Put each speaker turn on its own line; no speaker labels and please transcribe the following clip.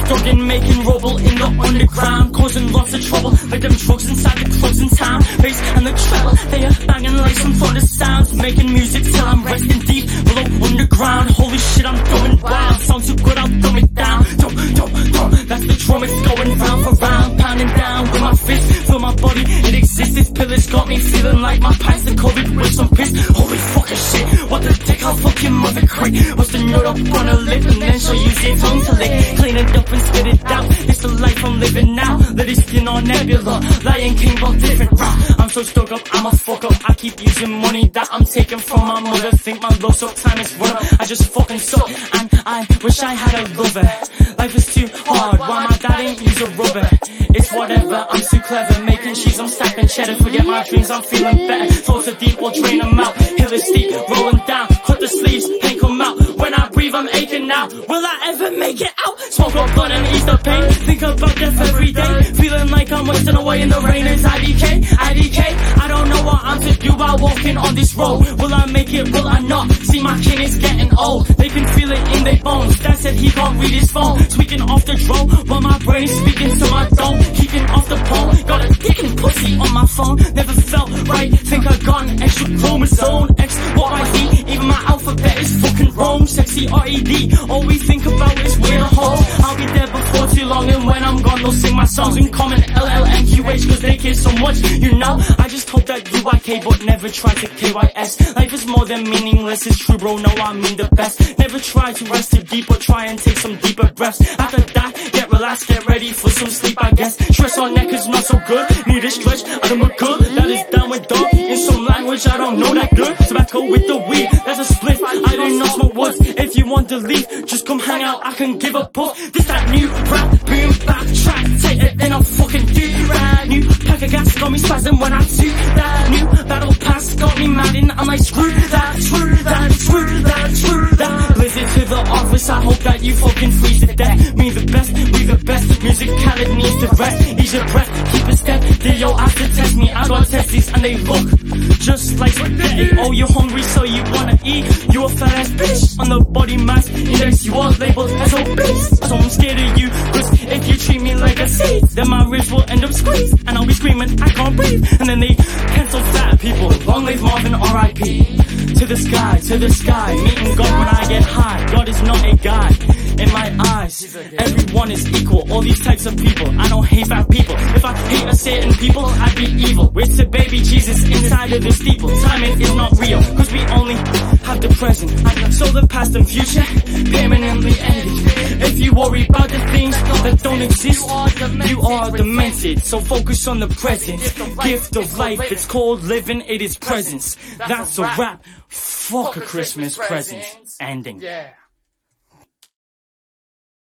Dogging, making rubble in the underground, causing lots of trouble, like them drugs inside the clubs in town. Bass and the treble, they are banging like some thunder sounds, making music till I'm resting deep below underground. Holy shit, I'm going wild, sounds so good, I'll dumb it down. That's the drum, it's going round for round, pounding down with my fist, feel my body, it exists. This pill has got me feeling like my pints the COVID with some piss. Holy fucking shit, what the dick, I'll fucking mother crit. What's the note up on a lip and then she'll use your tongue to lick. Clean it up and spit it out, it's the life I'm living now. Let it skin on Nebula, Lion King but different. I'm so stuck up, I'm a fuck up. I keep using money that I'm taking from my mother. Think my low up time is run up, I just fucking suck. And I wish I had a lover. Life is too hard, why my dad ain't use a rubber. It's whatever, I'm too clever. Making cheese, I'm stacking cheddar. Forget my dreams, I'm feeling better. Thoughts are deep, we'll drain them out. Hill is steep, rolling down. Cut the sleeves, ain't come out. When I breathe, I'm aching now. Will I ever make it out? Smoke up blunt and ease the pain. Think about death every day. Feeling like I'm wasting away in the rain. It's IDK. I don't know what I'm to do while walking on this road. Will I make it, will I not? See, my kin is getting old. They can feel it in their bones. Dad said he can't read his phone. Tweaking off the drone while my brain is speaking to my dome. Keeping off the pole. Got a dick and pussy on my phone. Never felt right. Think I got an extra chromosome. X, what I D. Even my alphabet is fucking wrong. Sexy R-E-D. All we think about is weird hoes. I'll be there before too long, and when I'm gone, they'll sing my songs in common. LLMQH, cause they care so much, you know. I just hope that UIK, but never try to KYS. Life is more than meaningless, it's true, bro. No, I mean the best. Never try to rest too deep, but try and take some deeper breaths. After that, get relaxed, get ready for some sleep, I guess. Stress on neck is not so good. Need a stretch, I'm a good. That is down with dog. In some language, I don't know that good. Tobacco with the weed, that's a split. I do not smoke woods. If you want to leave, just come hang out, I can give a puff. This that new rap, boom, back track. Take it, then I'll fucking do right. New pack of gas got me spazzing when I see that. New battle pass got me mad and I'm like, screw that, screw that, screw that, screw that. Blizzard to the office, I hope that you fucking freeze to death. Me the best, we the best. Musicality needs to rest. Ease your breath, keep a step. They yo have to test me, I got testies and they look just like spaghetti. Oh, you're hungry, so you wanna eat. You a fat ass bitch. On the body mass index, you are labeled as obese. So I'm scared of you, cause if you treat me like a seed, then my ribs will end up squeezed. And I'll be screaming, I can't breathe. And then they cancel fat people. Long live Marvin, R.I.P. To the sky, meeting God when I get high. God is not a guy. In my eyes, everyone is equal. All these types of people, I don't hate fat people. If I hate a certain people, I'd be evil. It's a baby Jesus inside of the steeple. Timing is not real, cause we only have the present. So the past and future, permanently ended. If you worry about the things that don't exist, you are demented. So focus on the present. Gift of life, it's called living, it is presence. That's a wrap. Fuck a Christmas present. Ending.
Yeah.